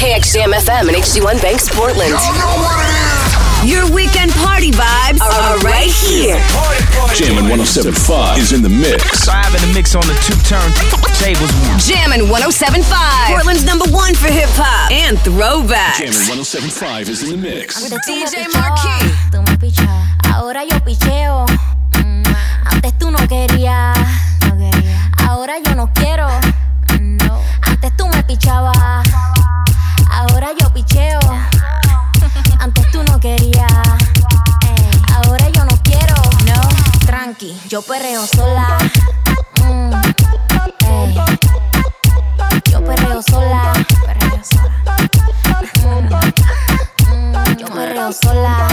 KXJM FM and HD1 Banks, Portland. Your weekend party vibes are right here. Jammin' 107.5 is in the mix. I have in the mix on the two turntables. Jammin' 107.5, Portland's #1 for hip hop and throwbacks. Jammin' 107.5 is in the mix. With DJ Marquis. Tú me pichabas, ahora yo picheo. Antes tú no querías, ahora yo no quiero. Antes tú me pichabas, ahora yo picheo. Antes tú no querías, ahora yo no quiero. No, tranqui, yo perreo sola. Yo perreo sola. Yo perreo sola.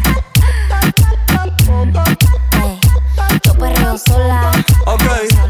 Yo perreo sola. Ok,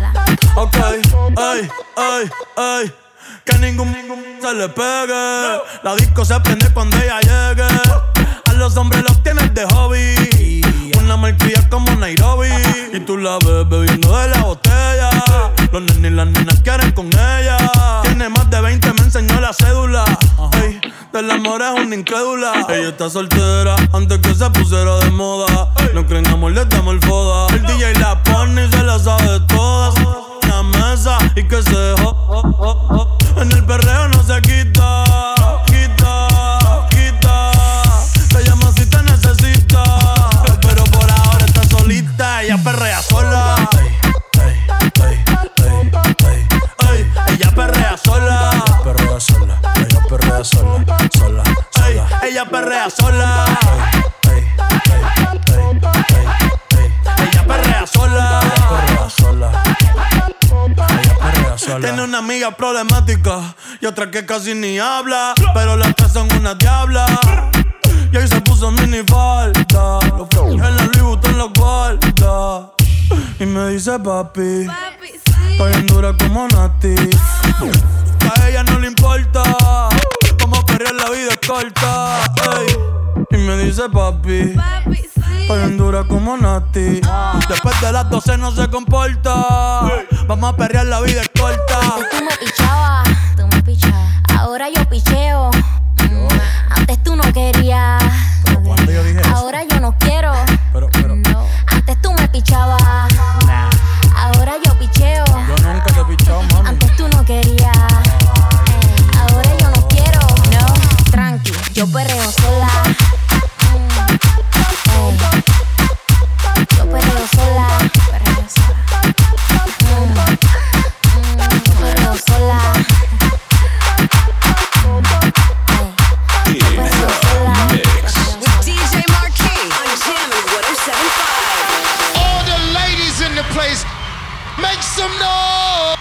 ey. Que ningún se le pegue. La disco se prende cuando ella llegue. A los hombres los tienes de hobby. Una malcria como Nairobi. Y tú la ves bebiendo de la botella. Los nenes y las nenas quieren con ella. Tiene más de 20, me enseñó la cédula. Ey, del amor es una incrédula. Ella está soltera antes que se pusiera de moda. No creen amor, le damos el foda. El DJ la pone y se la sabe todas. Una mesa y que se en el perreo no se quita. Te llama si te necesita. Pero por ahora está solita. Ella perrea sola. Ella perrea sola. Ella perrea sola. Ella perrea sola. Tiene una amiga problemática y otra que casi ni habla, pero las tres son una diabla. Y ahí se puso mini falta, en la Louis Vuitton los guarda. Y me dice papi, está bien dura como Nati. A ella no le importa, como perrear la vida es corta. Ey. Y me dice papi, está bien dura como Nati. Después de las 12 no se comporta. Vamos a perrear, la vida es corta. Antes tú me pichabas, ahora yo picheo. Antes tú no querías, ahora yo no quiero. No. Antes tú me pichabas, ahora yo picheo. Yo nunca te he pichado, mami. Antes tú no querías, ahora yo no quiero. No, tranqui, yo perreo sola. Yo perreo sola. With DJ Marquis on Jammin' 107.5. All the ladies in the place, make some noise.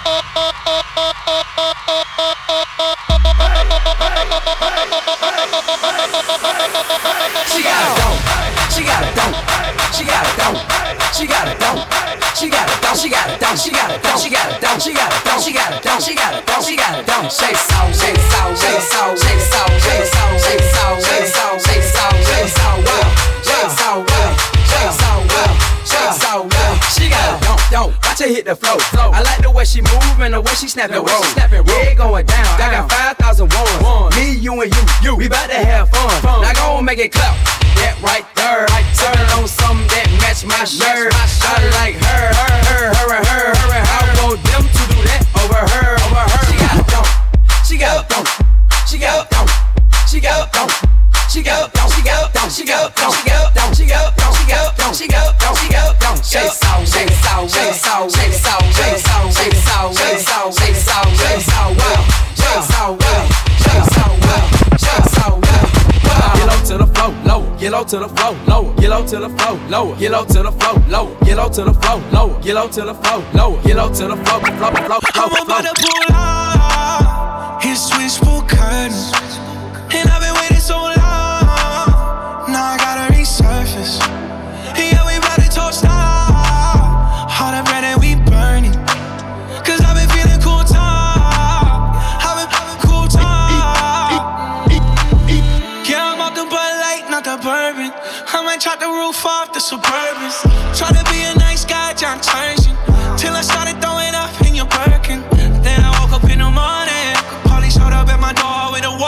She got it down. She got it down. She got it down. She got it down. She got it down. She got it down. She got it down. She got it down. She got it down. She got it down. She got it down. She got it down. Shake sound, shake sound, shake sound, shake sound, shake sound, shake sound, shake sound, shake sound, shake sound, well, shake sound, well, shake sound, well, shake sound, well. She got it down, down. Watch her hit the flow. I like the way she move and the way she snap and roll. Yeah, it going down. I got 5,000 ones. Me, you, and you. We bout to have fun. Now go and make it clap. That right there. Serving on something that match my shirt. I like her. I want them to do that over her. She got it down. She got it down. She got it down. She got it down. She got it down. She got it down. She got it down. She got it down. She got it down. She got it down. She got it down. She got it down. Shake sound, shake sound, shake sound, shake sound, shake sound, shake sound, shake sound, shake sound, shake sound, well, shake sound, well, shake sound, well, shake sound, well. Get low to the flow, low. Get low to the flow, low. Get low to the flow, lower. Get low to the flow, low. Get low to the flow, lower. Get low to the flow, lower. Get low to the flow, flow. I'm about to pull out his switchboard curtains, and I've been waiting so long. Now I gotta resurface. Yeah, we about to toast out all the bread that we burning. 'Cause I've been feeling cool time. I've been having cool time. Yeah, I'm off the Bud Light, not the bourbon. I might chop the roof off the Suburbans. Try to be a nice guy, John Turgeon, till I started throwing up in your Birkin. Then I woke up in the morning, police showed up at my door with a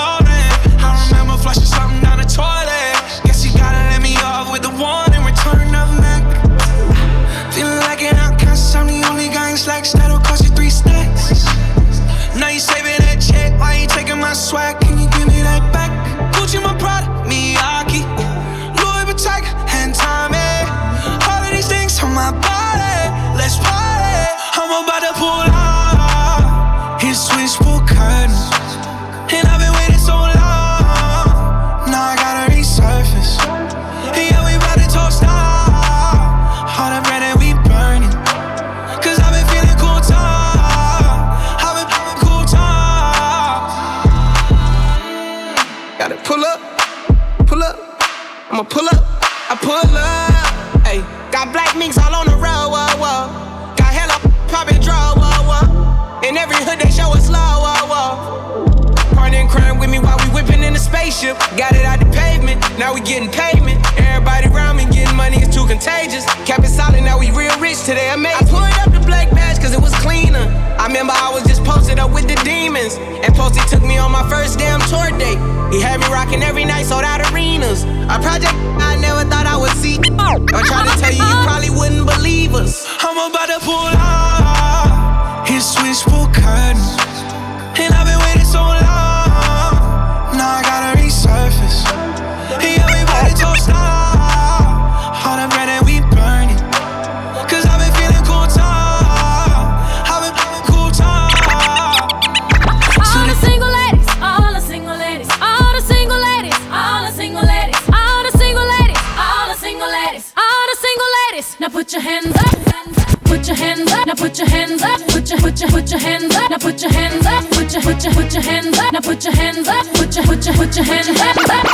gotta pull up. I'ma pull up. I pull up. Hey, got black minks all on the road. Whoa, whoa. Got hella poppin' draw. Whoa, whoa. In every hood they show us love. Whoa, whoa. Partner in crime with me while we whippin' in the spaceship. Got it out the pavement. Now we getting payment. Everybody around me getting money is too contagious. Kept it solid. Now we real rich today. I pulled up the black badge cause it was cleaner. I remember I was just posted up with the demons. And Posty took me on my first damn tour date. He had me rocking every night, sold out arenas. A project I never thought I would see. I'm trying to tell you, you probably wouldn't believe us. I'm about to pull out his switchboard curtains. And I've been waiting so long. Now I gotta resurface. And everybody toast out. All the bread that we burning. Cause I've been feeling cool time. I've been feeling cool time. All the single ladies, all the single ladies, all the single ladies, all the single ladies, all the single ladies, all the single ladies, all the single ladies. Now put your hands up. Put your hands up. Now put your hands up. Put your hands up. Now put your hands up. Put your hands up. Now put your hands up. Put your hands up.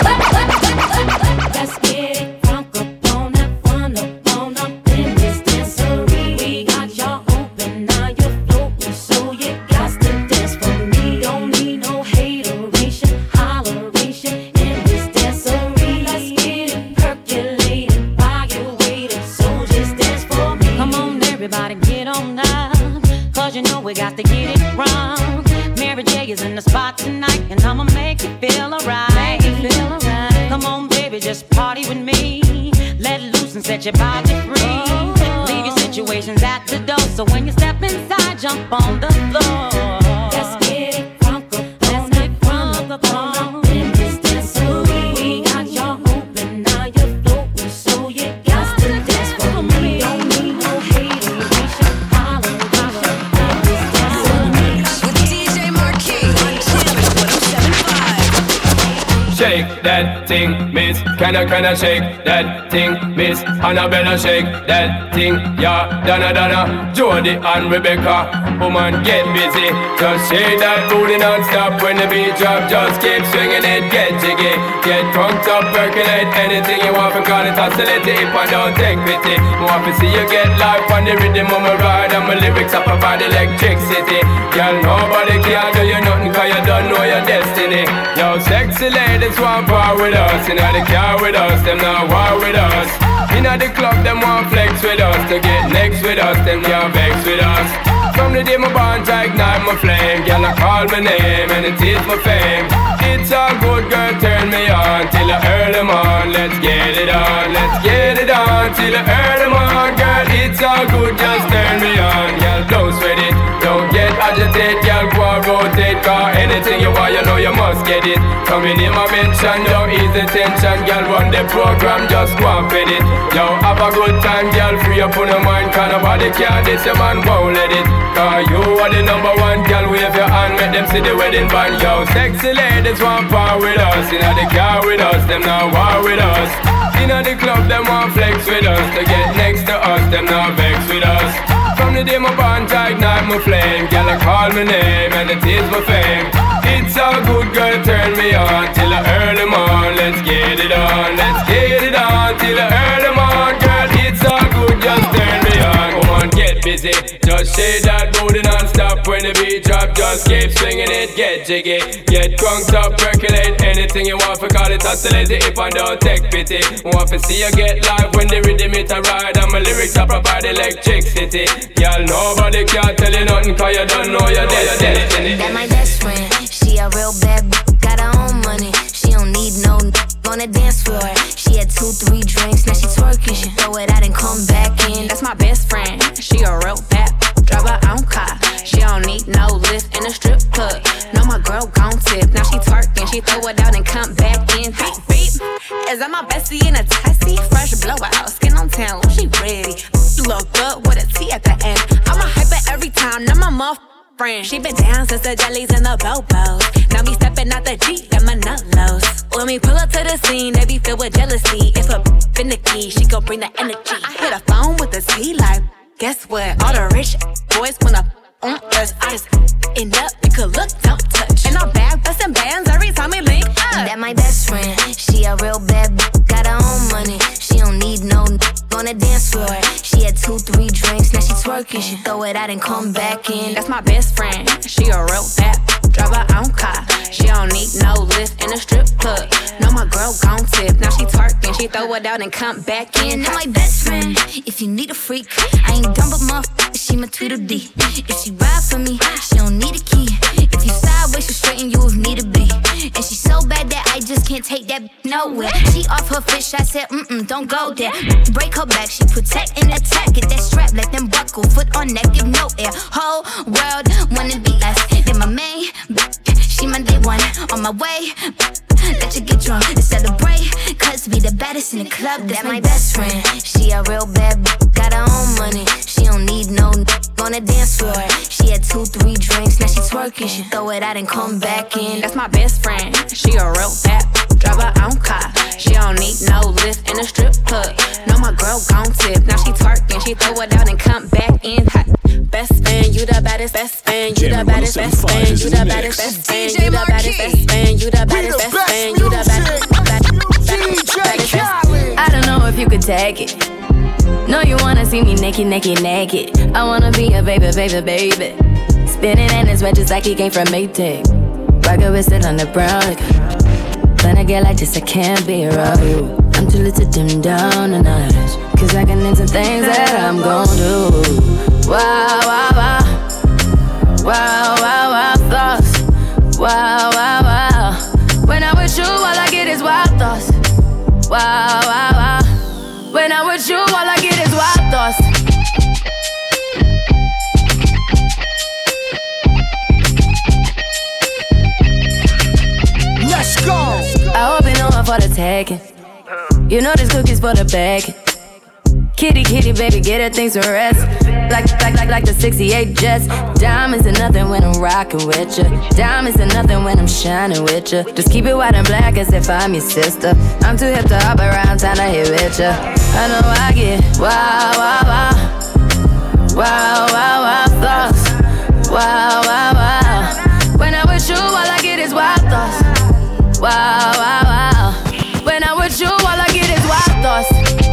Let's get it drunk up on that fun up in this dancery. We got y'all open, now you're floating, so you got to dance for me. Don't need no hateration, holleration in this dancery. Let's get it percolating while you're waiting, so just dance for me. Come on, everybody, get on now, cause you know we got to get it wrong. Mary J is in the spot tonight, and I'ma make you feel alright. Come on, baby, just party with me. Let loose and set your body free. Leave your situations at the door, so when you step inside, jump on the floor. Let's get it crunk up, let's get crunk up in this dancery. We got y'all open, now you're floating, so you got to dance for me. Don't need no hateration, holleration in this dancery. With DJ Marquis on Jammin' 107.5. Shake that thing, miss. Can I shake that thing, miss? Annabella, shake that thing, yeah. Donna, Jody and Rebecca. Woman, get busy. Just shake that booty non-stop. When the beat drop, just keep swinging it. Get jiggy, get crunked up, percolate. Anything you want, from call it oscillate. If I don't take pity, want to see you get life on the rhythm of my ride. And my lyrics up about electricity. Girl, nobody can do you nothing, cause you don't know your destiny. Yo, sexy ladies want part with us. Inna the car with us, them not war with us. Inna the club, them want flex with us. To get next with us, them can't vex with us. From the day my bond, I ignite my flame. Girl, I call my name and it is my fame. It's all good, girl, turn me on till I earn them on. Let's get it on, let's get it on till I earn them on. Girl, it's all good, just turn me on. Girl, don't sweat it, don't get agitated. Girl, go and rotate, cause anything you want, you know you must get it. Coming in my mention, don't ease the tension. Girl, run the program, just go and fit it. Yo, have a good time, girl, free up on your mind. Cause nobody can this, your man won't let it. Cause you are the number one, girl, wave your hand, make them see the wedding band. Yo, sexy ladies want part with us. Inna the car with us, them not war with us. Inna the club, them want flex with us. To get next to us, them not vex with us. From the day my bond, I ignite my flame. Girl, I call my name and it is my fame. It's all good, girl, turn me on till I earn them on. Let's get it on, let's get it on till I earn them on. Girl, it's all good, just turn me on. Come on, get busy, just shake that booty non-stop. When the beat drop, just keep swinging it. Get jiggy, get crunked up, percolate. Anything you want, for call it oscillate. If I don't take pity, want to see you get live when the rhythm it a ride. And my lyrics are provide electricity. Girl, nobody can tell you nothing, cause you don't know your destiny. That my best friend, she a real bad got her own money. She don't need no on the dance floor. She had 2-3 drinks, now she twerking. She throw it out and come back in. That's my best friend, she a real bad drive her own car. She don't need no lift in a strip club. No, my girl gon' tip, now she twerking. She throw it out and come back in. Beep, beep. Is that my bestie in a tessie? Fresh blowout, skin on town, she ready. Look good with a T at the end. I'm a hyper every time, now my muff friend. She been down since the jellies and the bobos. Now me stepping out the Jeep, got my nut lows. When we pull up to the scene, they be filled with jealousy. If a finicky, she gon' bring the energy. I hit a phone with a T like, guess what? All the rich boys wanna on us. I just end up, you could look, don't touch. And I'm back bustin' bands every time we link up. That my best out and come back in. That's my best friend, she a real bad. Drive her own car, she don't need no lift in a strip club. No, my girl gon' tip, now she twerking, she throw it out and come back in. And my best friend, if you need a freak, I ain't dumb but motherfucker, she my Tweedledee. If she ride for me, she don't need a key. If you sideways, she straighten you if need to be. And she so bad that I just can't take that nowhere. She off her fish, I said, don't go there. Break her back, she protect and attack. Get that strap, let them buckle, foot on neck, give no air. Whole world wanna be us. Then my main, she my day one, on my way. Let you get drunk and celebrate, cause we the baddest in the club. That's my best friend. She a real bad got her own money. She don't need no on the dance floor. She had 2-3 drinks, now she twerking. She throw it out and come back in. That's my best friend, she a real bad. Drive her own car, she don't need no lift in a strip club. No, my girl gon' tip, now she twerking. She throw it out and come back in hot. Best fan, you the baddest. Best fan, you the baddest. Best fan, you the baddest. Best fan, you the baddest. Best fan, you the baddest. Best fan, you the baddest. I don't know if you could take it. No, you wanna see me naked. I wanna be a baby. Spinning in his red just like he came from Maytag. Rocket with it on the brown. When I get like this, I can't be around you. I'm too little to dim down the night, cause I can into things that I'm gon' do. Wow, wow, wow. Wow, wow, wow, thoughts. Wow, wow, wow. When I'm with you, all I get is wild thoughts. Wow, wow, wow. When I'm with you, all I get is wild thoughts. Let's go. I hope you know I'm for the taking. You know this cookie's for the bag. Kitty, baby, get her things to rest. Like the 68 Jets. Diamonds are nothing when I'm rockin' with ya. Diamonds are nothing when I'm shining with ya. Just keep it white and black as if I'm your sister. I'm too hip to hop around, time to hit with ya. I know I get wow, wow, wow. Wow, wow, wow, thoughts. Wow, wow, wow. When I'm with you, all I get is wild thoughts. Wow, wow, wow. When I'm with you, all I get is wild thoughts.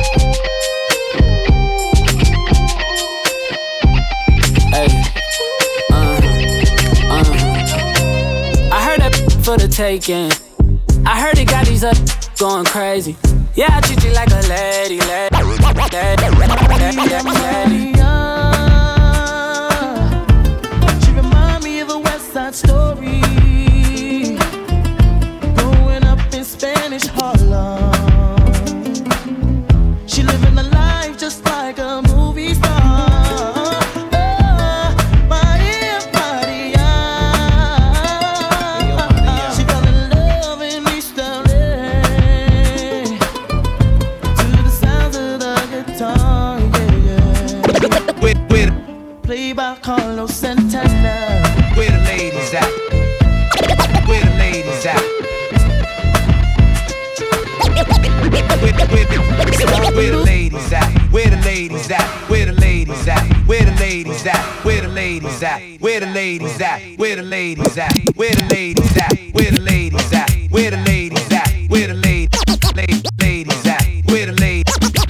I heard that for the taking. I heard it got these up going crazy. Yeah, I treat you like a lady. She remind me of a West Side Story. Growing up in Spanish Harlem. She living a life just like a movie star. Played by Carlos Santana. Where the ladies at? Where the ladies at? Where the ladies at? Where the ladies at? Where the ladies at? Where the ladies at? Where the ladies at? Where the ladies at? Where the ladies at? Where the ladies at? Where the ladies at? Where the ladies at? Where the ladies at? Where the ladies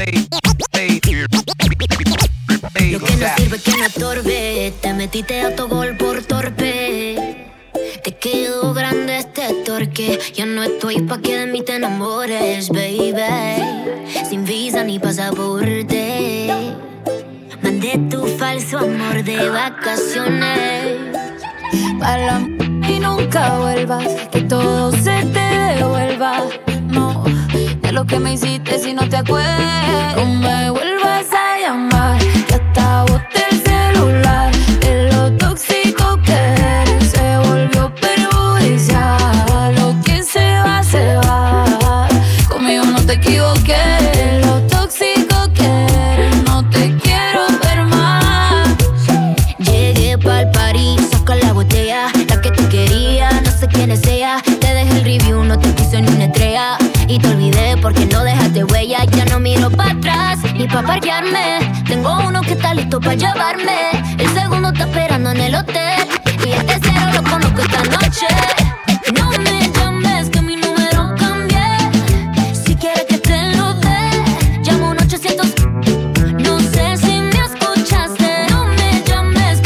Lo que no sirve que no estorbe. Te metiste autogol por torpe. Te quedó grande este torque. Ya no estoy pa' que de mí te enamores, baby. Sin visa ni pasaporte. Mandé tu falso amor de vacaciones. Baila y nunca vuelvas, que todo se te devuelva. No, de lo que me hiciste si no te acuerdas. No me vuelvas a llamar, que hasta boté el celular. De lo tóxico que eres se volvió perjudicial. Lo que se va, conmigo no te equivoqué. De lo tóxico que eres no te quiero ver más. Llegué pa'l party, saca la botella, la que tú querías, no sé quién es ella. Te dejé el review, no te puse ni una estrella. Y te olvidé porque no dejaste huella. Ya no miro para atrás ni pa' parquearme. Tengo uno que está listo pa' llevarme. El segundo está esperando en el hotel. Y el tercero lo conozco esta noche. No me llames que mi número cambié. Si quieres que te lo dé, llamo un 800. No sé si me escuchaste. No me llames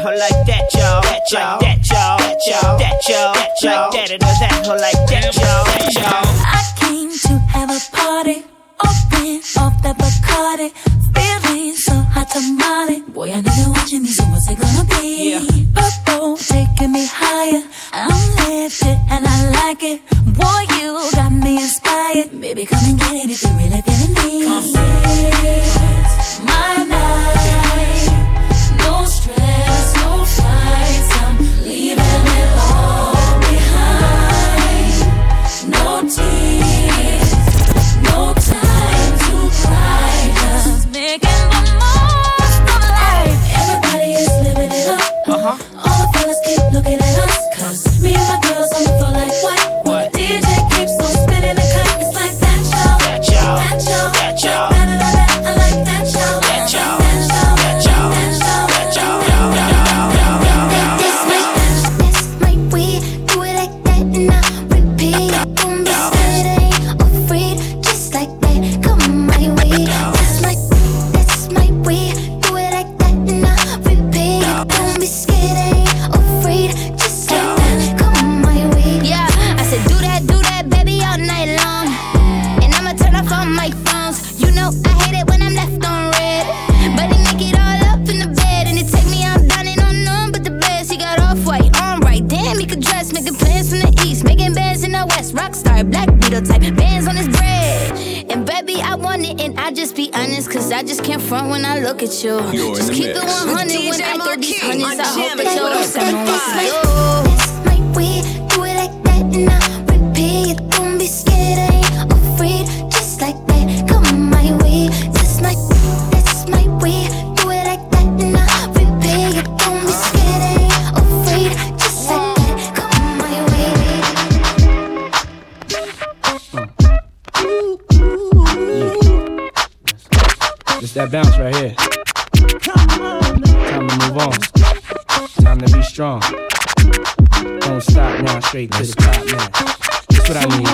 hoe like that, y'all. That y'all. That y'all. That y'all. That y'all. That y'all. Like that or that hoe like that, y'all. That y'all. I came to have a party, open off that Bacardi, feeling so hot tamale. Boy, I know you're watching me, so what's it gonna be? Yeah. Purple taking me higher, I'm lifted and I like it. Boy, you got me inspired. Baby, come and get it if you really feeling me. It's my night, no stress, no fights. I'm leaving it all behind. No tears, no time to cry. Just making the most of life. Everybody is living it up. All the fellas keep looking at us, 'cause me and my girls on the floor like what? The DJ keeps on spinning the cut. It's like that, y'all. That y'all. That y'all. That y'all. I like that, y'all. That y'all. That y'all. That y'all. This might we do it like that and I repeat. Don't be scared, I ain't afraid. Just like that, come my way. This might we do it like that and I repeat. Don't be scared, I ain't afraid. Just like that, come my way. Yeah, I said do that, baby, all night long. And I'ma turn off all my phones. You know I hate it when I'm left on red, but he make it all up in the bed and it take me out dining on none but the best. He got off white, on right, damn he could dress, making plans from the east, making bands in the west, rockstar, black Beatle type, bands on his bread. And baby I want it and I just be honest, 'cause I just can't front when I look at you. Just keep it 100 when I throw these hundreds. I hope that you're this might we do it like that and I repeat. Don't be scared, I ain't afraid. Just like that, come my way. This might we do it like that and I repeat. Don't be scared, I ain't afraid. Just like that, come my way. It's that bounce right here. Time to move on. Time to be strong. Don't stop now, straight to the top now. That's what I need.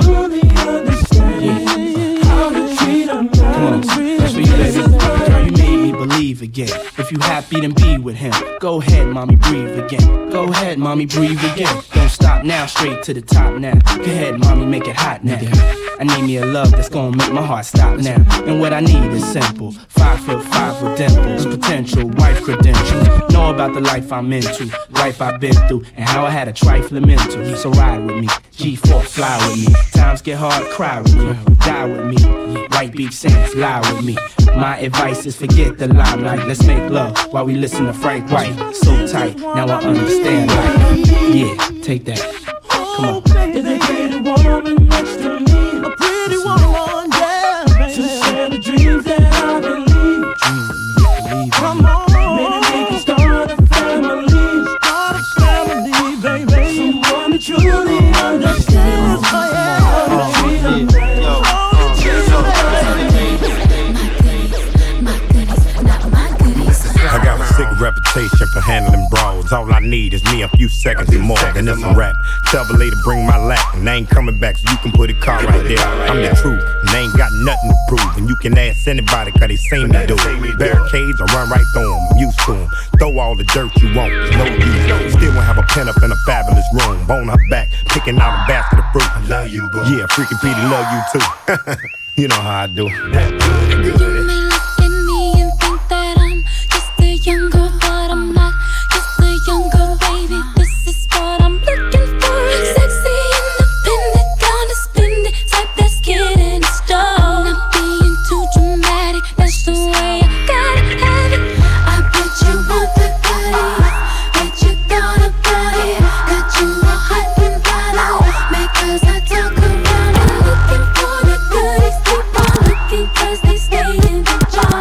Come on, that's for you, baby. Girl, you made me believe again. If you happy, then be with him. Go ahead, mommy, breathe again. Go ahead, mommy, breathe again. Don't stop now, straight to the top now. Go ahead, mommy, make it hot now. I need me a love that's gonna make my heart stop now. And what I need is simple. 5'5" with dimples, potential wife credentials. Know about the life I'm into, life I've been through, and how I had a trifling mental. So ride with me, G4, fly with me. Times get hard, cry with me, die with me. White Beach Saints, lie with me. My advice is forget the limelight. Let's make love while we listen to Frank White. So tight, now I understand life. Yeah, take that. Come on. Is a pretty woman next to me? A pretty woman, yeah, baby. To share the dreams that I believe. Come on, maybe we can start a family. Start a family, baby. Someone that truly understands. Oh yeah, I got a sick reputation for handling brawls. All I need is me a few seconds and more, then it's a rap. Tell the lady bring my lap, and I ain't coming back, so you can put a car right there. I'm the truth, and I ain't got nothing to prove. And you can ask anybody, 'cause they seen me do it. Barricades, I run right through them, I'm used to them. Throw all the dirt you want, there's no use. Still won't have a pen up in a fabulous room. On her back, picking out a basket of fruit. I love you, boo. Yeah, freaking Petey love you too. You know how I do. You may look at me and think that I'm just a young girl, but I'm not just a young girl, baby. This is what I'm looking for. Sexy, independent, gonna spend it. Type that's getting started. Not being too dramatic, that's the way I gotta have it. I bet you want the goodies, bet you thought about it. Got you all hot and bothered, because I talk around. I'm looking for the goodies, keep on looking, 'cause they stay in the jar.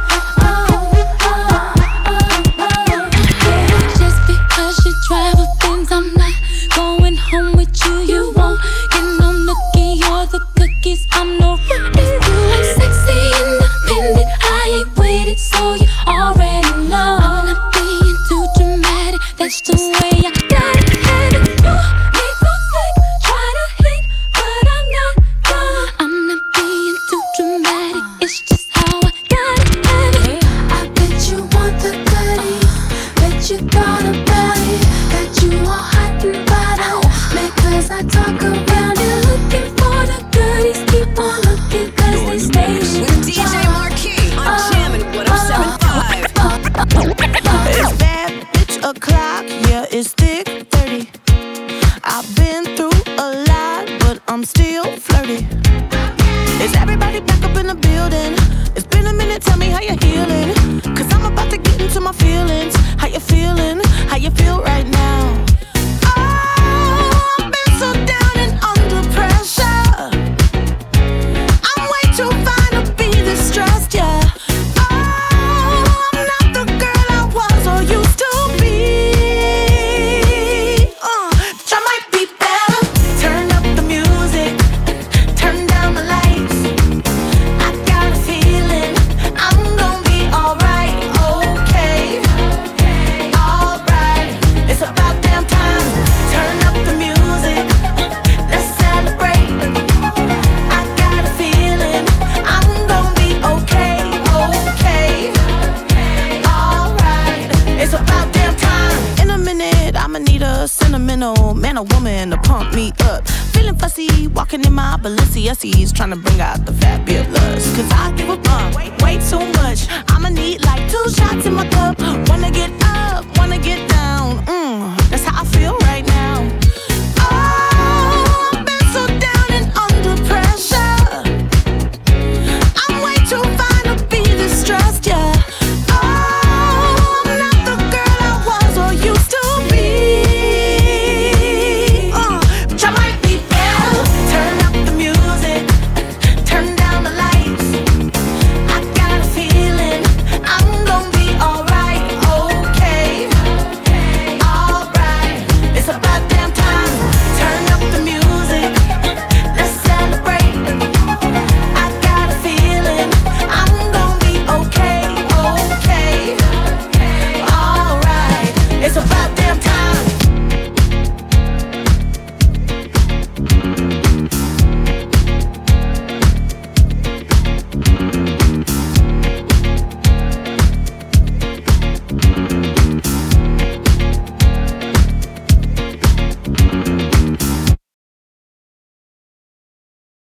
Just because you travel things, I'm not going home with you. You won't get no nookie or the cookies. I'm no rookie. I'm sexy, independent. I ain't waited, so you already know. I'm not being too dramatic. That's the way I gotta have it. You need to slick, try to hit, but I'm not done. I'm not being too dramatic. It's just how I gotta have it. I bet you want the goodies, bet you thought about it, that you all hot and bothered. Because I talk around you, looking for the goodies. Keep on looking, cause they stay with DJ Marquis on Jammin' 107.5. It's bad bitch o'clock, yeah, it's thick 30. I've been through a lot, but I'm still flirty. Is everybody back up in the building? It's been a minute, tell me how you're healing. Cause I'm about to get into my feelings. How you feeling? How you feel right now? Oh, I've been so down and under pressure. I'm way too fine to be distressed, yeah. Oh, I'm not the girl I was or used to be. I might be better. Turn up the music, turn down the lights. I got a feeling I'm gonna be alright, okay, alright. It's about damn time. Turn up the music, let's celebrate. I got a feeling I'm gonna be okay, alright. It's about damn time. In a minute, I'ma need a sentimental man or woman to pump me up. Feeling fussy, walking in my Balenciennes, trying to bring out the fabulous. Cause I give a way too much. I'ma need like 2 shots in my cup.